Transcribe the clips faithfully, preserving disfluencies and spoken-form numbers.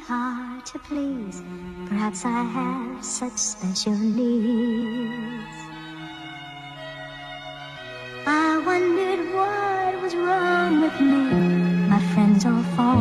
hard to please. Perhaps I have such special needs. I wondered what was wrong with me. My friends all fall.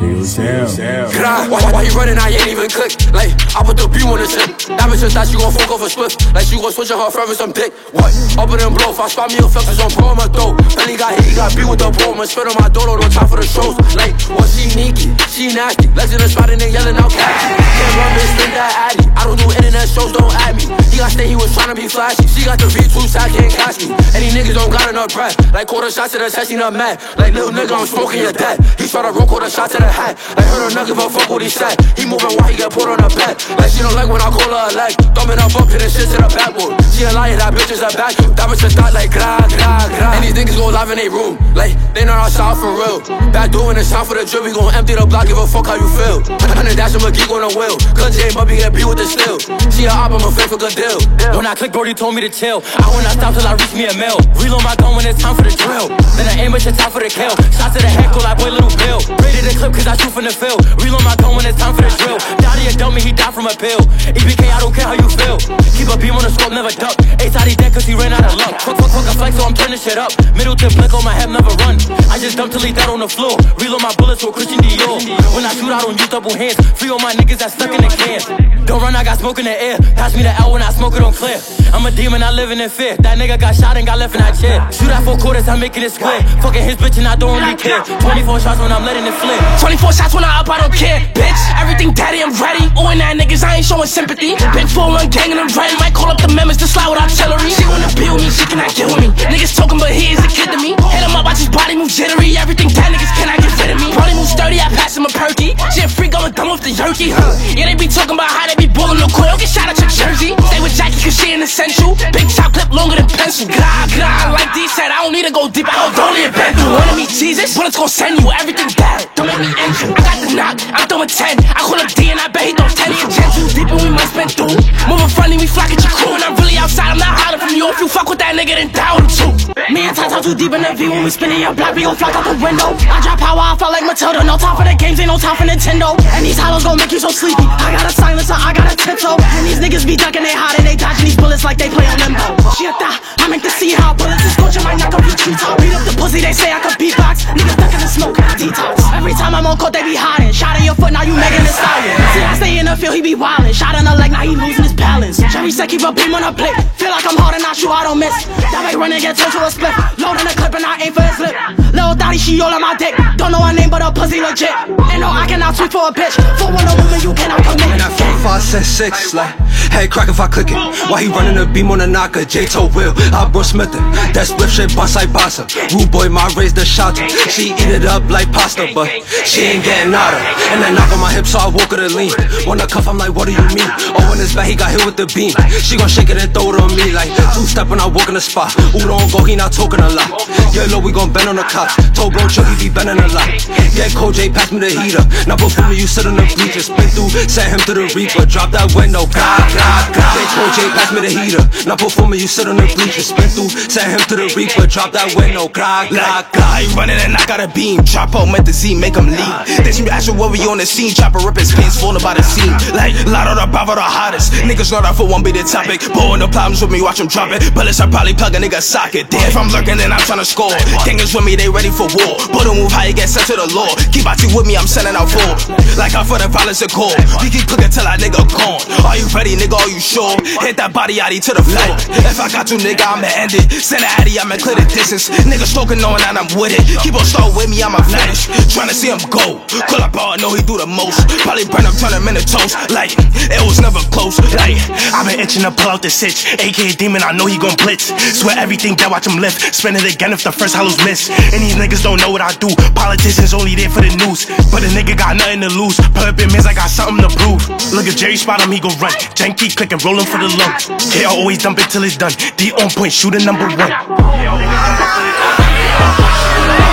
Why, why you running? I ain't even click. Like, I put the beam on the tip. That bitch just thought she gon' fuck off a split. Like, she gon' switch her friend with some dick. What? Up in them blow. If I spot me a focus on bro, I'ma throw. Benny got hit, he got beat with the bro. I'ma spit on my dodo, no time for the shows. Like, what she sneaky? She nasty. Legs in the spot and they yelling out catchy. Can't run, bitch, spin that addy. I don't do internet shows, don't add me. He got stay, he was tryna be flashy. She got the V two side, can't catch me. And these niggas don't got enough breath. Like, quarter shots to the chest, he not mad. Like, little nigga, I'm smoking your dad. He try to roll quarter shot to the hat. Like, heard her not give a fuck what he said. He moving while he get put on the bed. Like, she don't like when I call her a leg. Thumbing up up, hitting shit to the backboard. She a liar, that bitch is a vacuum. That bitch a thought like gra, gra, gra. And these niggas go live in they room. Like, they not outside for real. Back doing it's time for the drip. We gon' empty the block, give a fuck how you feel. Hundred dash, I'm a geek on the wheel. Guns ain't Bubby, get beat with the steel. She a op, I'm a fit for good deal. When I click, Brody told me to chill. I will not stop till I reach me a mill. Reload my gun when it's time for the drill. Then I aim at your top for the kill. Shots to the head, go like boy, little Bill. Rated the clip cause I shoot from the field. Reload my gun when it's time for the drill. Daddy a dummy, he died from a pill. E B K, I don't care how you feel. Keep a beam on the scope, never duck. A-Side he dead cause he ran out of luck. Fuck, fuck, fuck a flex, so I'm turning shit up. Middle tip blink on my head, never run. I just dump till he dead on the floor. Reload my bullets to a Christian Dior. When I shoot, I don't use double hands. Free all my niggas that stuck in the can. Don't run, I got smoke in the air. Pass me the L when I smoke it on clear. I'm a demon, I living in fear. That nigga got shot and got left in that chair. Shoot out four quarters, I'm making it split. Fucking his bitch and I don't really care. twenty-four shots when I'm letting it flip. twenty-four shots when I up, I don't care. Bitch, everything daddy, I'm ready. Ooh, and that niggas, I ain't showing sympathy. Bitch, four one gang and I'm ready. Might call up the members to slide with artillery. She wanna be with me, she cannot get with me. Niggas talking, but he is a kid to me. Hit him up, I just body move jittery. Everything that niggas cannot get rid of me. Body move sturdy, I pass him a perky. She a freak, I'm a dumb off the yerky, huh? Yeah, they be talking about how they be balling no coil. Get shot at your jersey. Stay with Jackie cause she in essential. Big shot clip longer than pencil. Gra, gra, like D said, I don't need to go deep. I don't only a bend. You wanna meet Jesus? Bullets gon' send you. Everything's bad. Don't make me injure. I got the knock. I'm throwing ten. I call up D and I bet he throws ten. Ten too deep and we might spend through. Moving funny, we flock at your crew. And I'm really outside. I'm not hiding from you. If you fuck with that nigga, then down too. Me and Ty talk too deep in the V. When we spinning your block, we gon' flock out the window. I drop power, I felt like Matilda. No time for the games, ain't no time for Nintendo. And these hollows gon' make you so sleepy. I got a silencer, I got a tiptoe. And these niggas be ducking, they hot and they dodging these bullets like they play on limbo. She a thot, I make the see how bullets is scorching my neck up your treetop. Beat up the pussy, they say I could beatbox. Niggas ducking the smoke, detox. Every time I'm on court, they be hiding. Shot in your foot, now you making it stallion. See, I stay in the field, he be wildin'. Shot in the leg, now he losing his balance. Jerry said keep a beam on a plate. Feel like I'm hard and I shoot, I don't miss. That make run and get turned to a split. Loading the clip and I aim for his lip. Lil' Dottie, she all on my dick. Don't know her name, but her pussy legit. And no, I cannot tweet for a bitch. For one of women, you cannot commit. And that four, five, six, six, like head crack if I click it. Why he running the beam on the knocker? J-Toe will, I bro Smith it. That split shit bust like pasta. Rude boy, my raise the shot. She eat it up like pasta, but she ain't getting nada. And then knock on my hip, so I walk her to lean. Wanna cuff, I'm like, what do you mean? Oh, in his back, he got hit with the beam. She gon' shake it and throw it on me like two step when I walk in the spot. Ooh, don't go, he not talking a lot. Yeah, low, we gon' bend on the cops. Told bro Chuck, he be bending a lot. Yeah, Cold J, pass me the heater. Now before me, you sit on the bleachers. Spin through, send him to the reaper. Drop that window, God, God, God. Yeah, Cold J, pass me the heater. Now before me, you sit on the bleachers. Spin through, send him to the reaper. Drop that window, God, God, God. I ain't running and I got a beam. Chop out, met the Z, make him leave. They seem to ask you what we on the scene. Chopper rip his pants, falling by the seam. Like, lot of the power, the hottest. Niggas know that for one be the topic. Blowing the problems with me, watch them drop it. Bullets, I probably plug a nigga socket. Damn, if I'm lurking, then I'm tryna score. Gangers with me, they ready for war. But don't move how you get sent to the law. Keep out with me, I'm sending out four. Like I'm for the violence and call. We keep cooking till that nigga gone. Are you ready, nigga? Are you sure? Hit that body yaddy to the floor. If I got you, nigga, I'ma end it. Send a addy, I'ma clear the distance. Niggas talking knowing that I'm with it. Keep on start with me, I'ma vanish. Tryna see him go. Call up, I know he do the most. Probably burn up, turn him into toast. Like, it was never close. Like, I've been itching to pull out the sitch. A K A Demon, I know he gon' blitz. Swear everything that watch him lift. Spin it again if the first hollows miss. And these niggas don't know what I do. Politicians only there for the news. But a nigga got nothing to lose. Pull up in means I got something to prove. Look if Jerry spot him, he gon' run. Jank keep clicking, rollin' for the lung. Yeah, I always dump it till it's done. D on point, shooter number one.